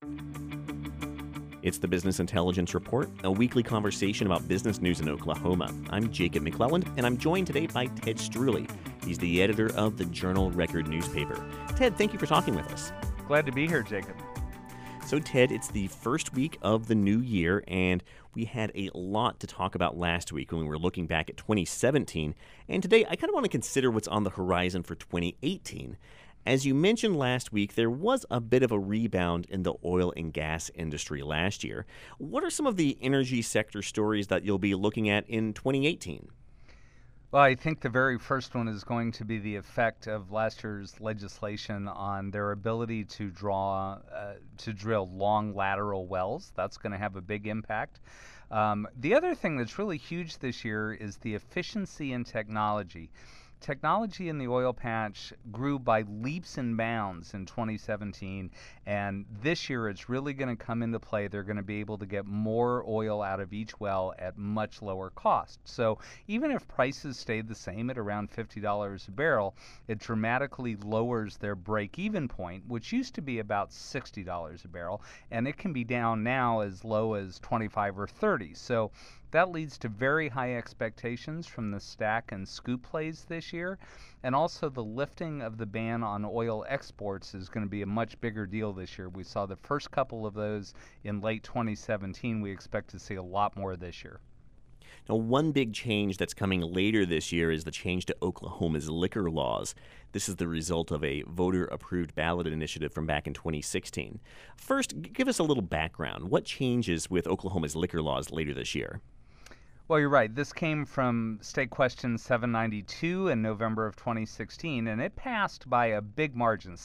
It's the Business Intelligence Report, a weekly conversation about business news in Oklahoma. I'm Jacob McClelland, and I'm joined today by Ted Struley. He's the editor of the Journal-Record newspaper. Ted, thank you for talking with us. Glad to be here, Jacob. So, Ted, it's the first week of the new year, and we had a lot to talk about last week when we were looking back at 2017. And today, I kind of want to consider what's on the horizon for 2018. As you mentioned last week, there was a bit of a rebound in the oil and gas industry last year. What are some of the energy sector stories that you'll be looking at in 2018? Well, I think the very first one is going to be the effect of last year's legislation on their ability to drill long lateral wells. That's going to have a big impact. The other thing that's really huge this year is the efficiency in technology. Technology in the oil patch grew by leaps and bounds in 2017, and this year it's really going to come into play. They're going to be able to get more oil out of each well at much lower cost. So even if prices stayed the same at around $50 a barrel, it dramatically lowers their break-even point, which used to be about $60 a barrel, and it can be down now as low as 25 or 30. So that leads to very high expectations from the stack and scoop plays this year. And also the lifting of the ban on oil exports is going to be a much bigger deal this year. We saw the first couple of those in late 2017. We expect to see a lot more this year. Now, one big change that's coming later this year is the change to Oklahoma's liquor laws. This is the result of a voter-approved ballot initiative from back in 2016. First, give us a little background. What changes with Oklahoma's liquor laws later this year? Well, you're right. This came from State Question 792 in November of 2016, and it passed by a big margin,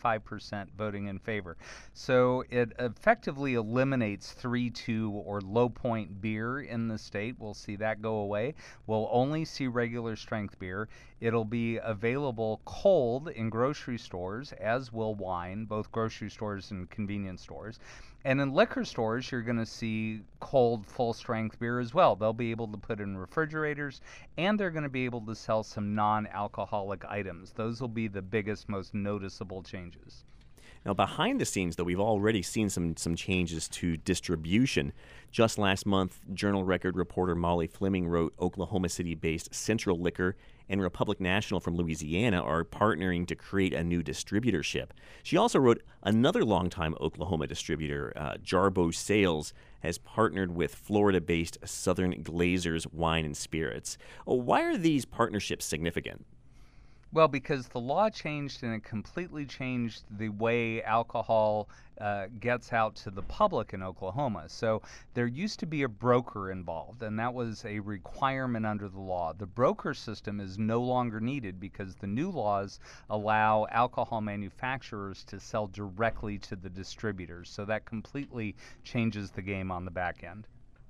65% voting in favor. So it effectively eliminates 3-2 or low point beer in the state. We'll see that go away. We'll only see regular strength beer. It'll be available cold in grocery stores, as will wine, both grocery stores and convenience stores. And in liquor stores, you're going to see cold, full-strength beer as well. They'll be able to put in refrigerators, and they're going to be able to sell some non-alcoholic items. Those will be the biggest, most noticeable changes. Now, behind the scenes, though, we've already seen some changes to distribution. Just last month, Journal-Record reporter Molly Fleming wrote Oklahoma City-based Central Liquor and Republic National from Louisiana are partnering to create a new distributorship. She also wrote another longtime Oklahoma distributor, Jarbo Sales, has partnered with Florida-based Southern Glazers Wine and Spirits. Why are these partnerships significant? Well, because the law changed and it completely changed the way alcohol gets out to the public in Oklahoma. So there used to be a broker involved, and that was a requirement under the law. The broker system is no longer needed because the new laws allow alcohol manufacturers to sell directly to the distributors. So that completely changes the game on the back end.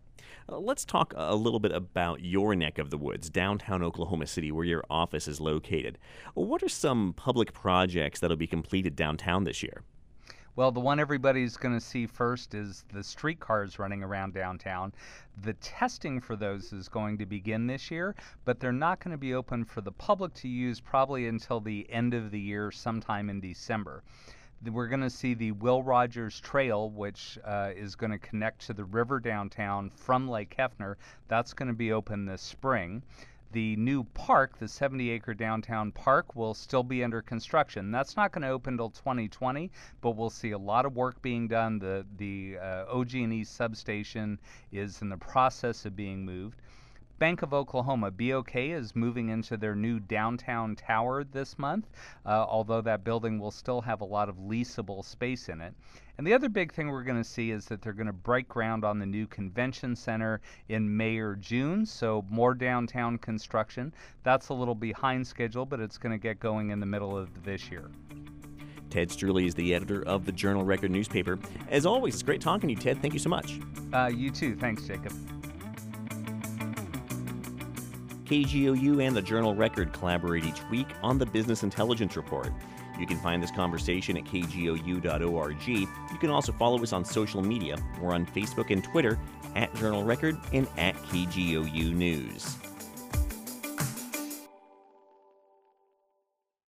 Let's talk a little bit about your neck of the woods, downtown Oklahoma City, where your office is located. What are some public projects that will be completed downtown this year? Well, the one everybody's going to see first is the streetcars running around downtown. The testing for those is going to begin this year, but they're not going to be open for the public to use probably until the end of the year, sometime in December. We're going to see the Will Rogers Trail, which is going to connect to the river downtown from Lake Hefner. That's going to be open this spring. The new park, the 70-acre downtown park, will still be under construction. That's not going to open until 2020, but we'll see a lot of work being done. The OG&E substation is in the process of being moved. Bank of Oklahoma, BOK, is moving into their new downtown tower this month, although that building will still have a lot of leasable space in it. And the other big thing we're going to see is that they're going to break ground on the new convention center in May or June, so more downtown construction. That's a little behind schedule, but it's going to get going in the middle of this year. Ted Struley is the editor of the Journal-Record newspaper. As always, it's great talking to you, Ted. Thank you so much. You too. Thanks, Jacob. KGOU and the Journal-Record collaborate each week on the Business Intelligence Report. You can find this conversation at kgou.org. You can also follow us on social media. We're on Facebook and Twitter @Journal-Record and @KGOU News.